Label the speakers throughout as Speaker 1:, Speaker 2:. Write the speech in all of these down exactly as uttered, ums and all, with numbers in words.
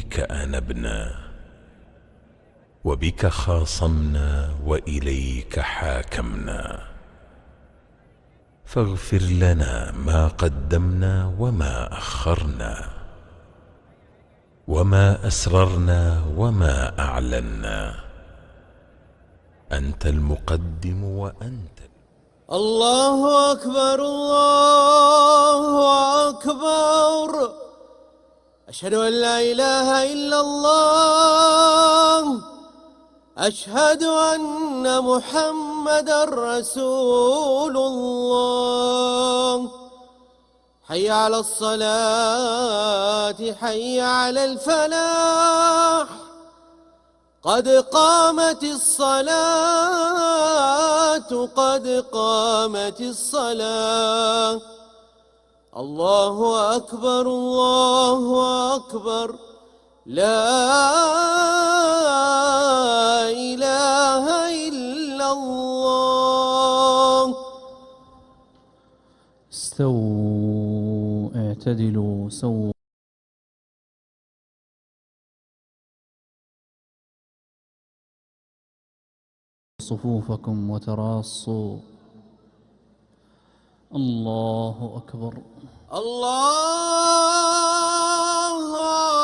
Speaker 1: وإليك أنبنا، وبك خاصمنا وإليك حاكمنا، فاغفر لنا ما قدمنا وما أخرنا، وما أسررنا وما أعلنا، أنت المقدم وأنت.
Speaker 2: الله أكبر الله أكبر، أشهد أن لا إله إلا الله، أشهد أن محمدًا رسول الله. حي على الصلاة حي على الفلاح، قد قامت الصلاة قد قامت الصلاة. الله أكبر الله أكبر، لا إله إلا الله.
Speaker 3: استووا اعتدلوا سووا صفوفكم وتراصوا. الله أكبر
Speaker 2: الله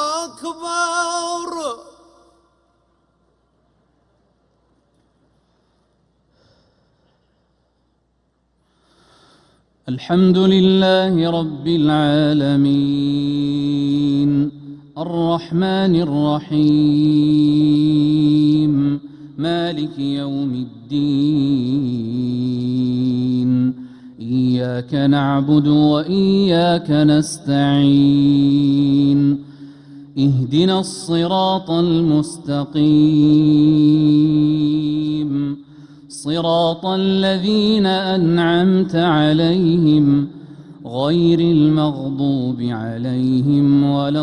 Speaker 2: أكبر.
Speaker 3: الحمد لله رب العالمين، الرحمن الرحيم، مالك يوم الدين. إياك نعبد وإياك نستعين، اهدنا الصراط المستقيم، صراط الذين أنعمت عليهم غير المغضوب عليهم ولا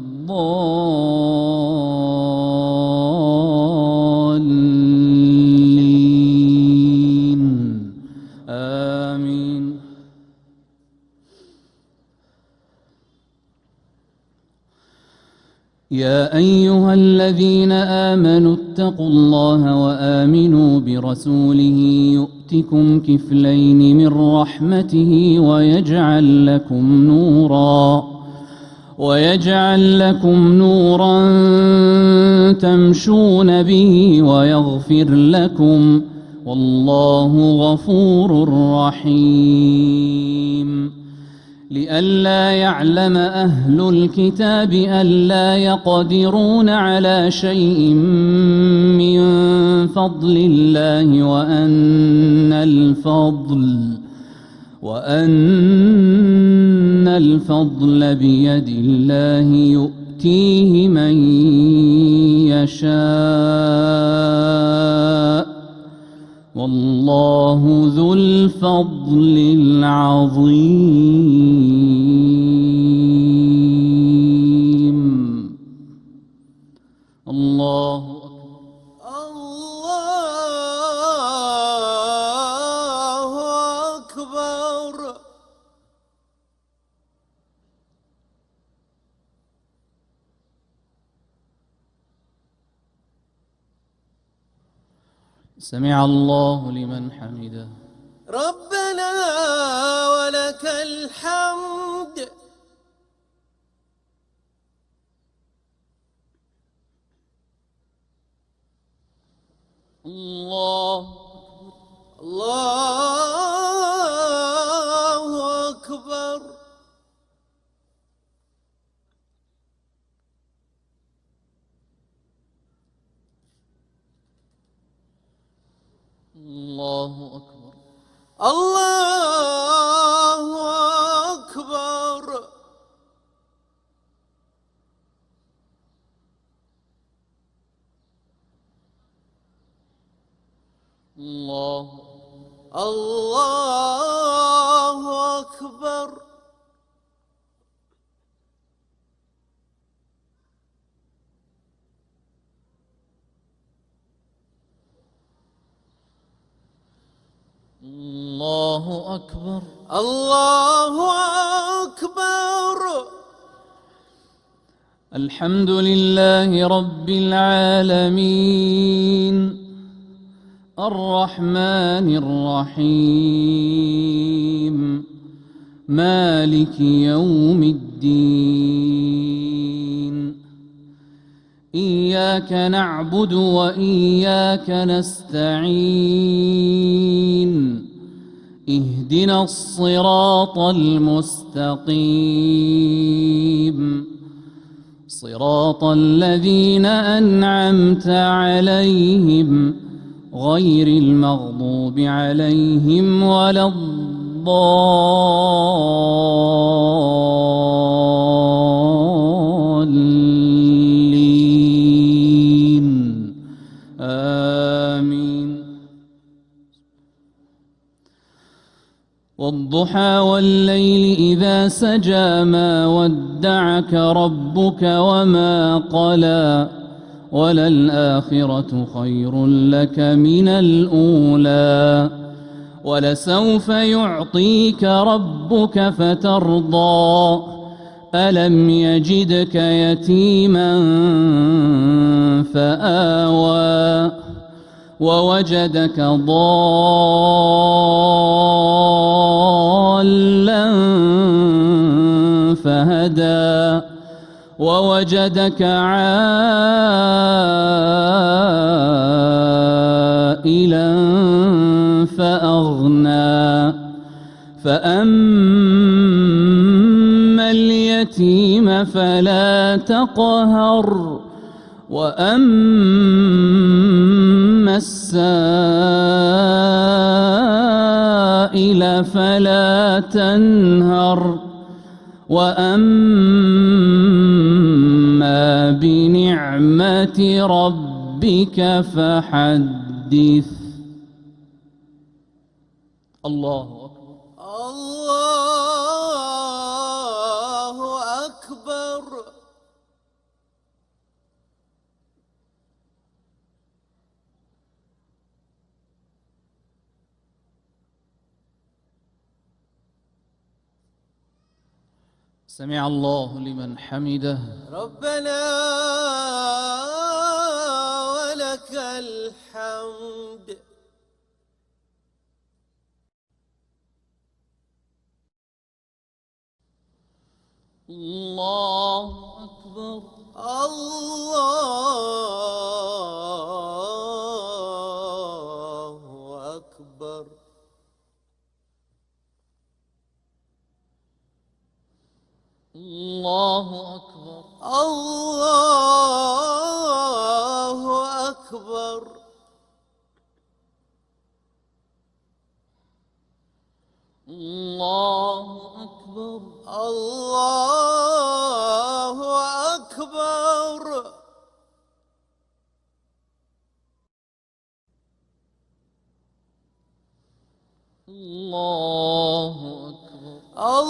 Speaker 3: الضالين. آمين. يا أيها الذين آمنوا اتقوا الله وآمنوا برسوله يؤتكم كفلين من رحمته ويجعل لكم نورا ويجعل لكم نورا تمشون به ويغفر لكم، والله غفور رحيم. لئلا يعلم أهل الكتاب ألا يقدرون على شيء من فضل الله وأن الفضل وأن الفضل بيد الله يؤتيه من يشاء، والله ذو الفضل العظيم. الله
Speaker 2: الله أكبر.
Speaker 3: سمع الله لمن حمده.
Speaker 2: ربنا ولك الحمد.
Speaker 3: الله
Speaker 2: الله أكبر.
Speaker 3: الله أكبر.
Speaker 2: الله أكبر.
Speaker 3: الله
Speaker 2: الله أكبر.
Speaker 3: الله أكبر.
Speaker 2: الله أكبر.
Speaker 3: الحمد لله رب العالمين الرحمن الرحيم مالك يوم الدين إياك نعبد وإياك نستعين اهدنا الصراط المستقيم صراط الذين أنعمت عليهم غير المغضوب عليهم ولا الضالين آمين. والضحى والليل إذا سجى ما ودعك ربك وما قلى وللآخرة خير لك من الأولى ولسوف يعطيك ربك فترضى ألم يجدك يتيما فآوى ووجدك ضالا فهدى ووجدك عائلا فأغنى فأما اليتيم فلا تقهر وأما السائل فلا تنهر وأما بنعمة ربك فحدث. الله أكبر.
Speaker 2: الله أكبر.
Speaker 3: سمع الله لمن حمده.
Speaker 2: ربنا ولك الحمد.
Speaker 3: الله أكبر.
Speaker 2: الله أكبر.
Speaker 3: الله أكبر.
Speaker 2: الله أكبر.
Speaker 3: الله أكبر.
Speaker 2: الله أكبر.
Speaker 3: الله أكبر.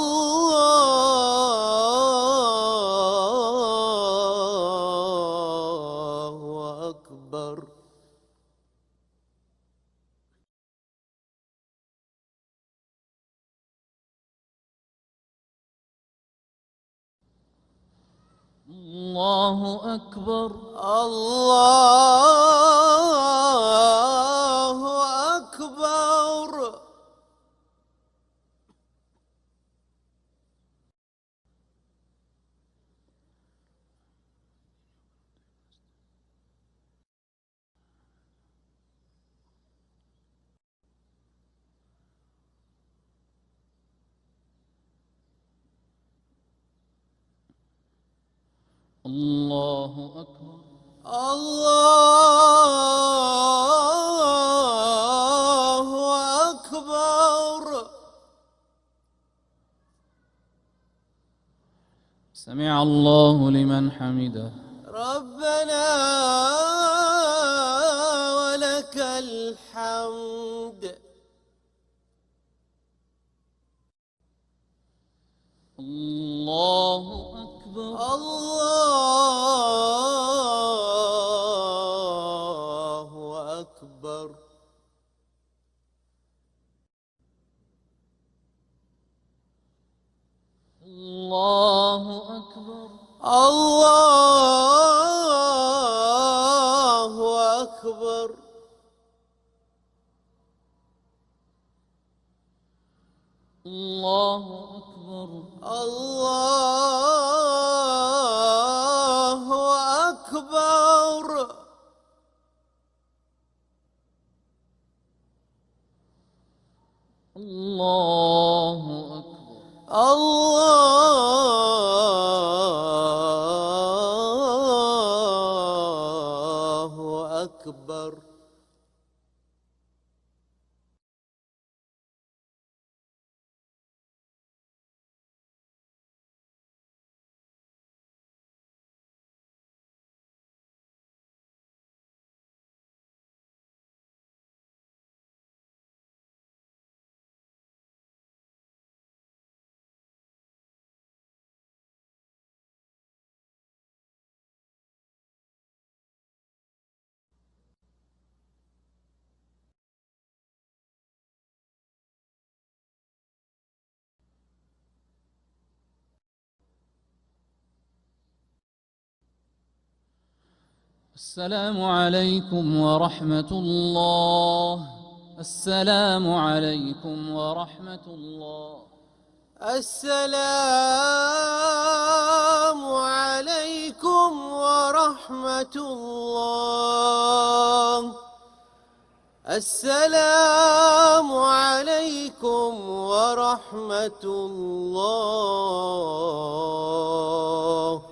Speaker 2: الله أكبر.
Speaker 3: الله أكبر.
Speaker 2: الله أكبر.
Speaker 3: الله أكبر.
Speaker 2: الله أكبر.
Speaker 3: سمع الله لمن حمده.
Speaker 2: ربنا ولك الحمد.
Speaker 3: الله أكبر.
Speaker 2: الله أكبر.
Speaker 3: الله أكبر.
Speaker 2: الله
Speaker 3: الله أكبر.
Speaker 2: الله أكبر.
Speaker 3: الله أكبر.
Speaker 2: الله أكبر.
Speaker 3: السلام عليكم ورحمة الله. السلام عليكم ورحمة الله.
Speaker 2: السلام عليكم ورحمة الله. السلام عليكم ورحمة الله.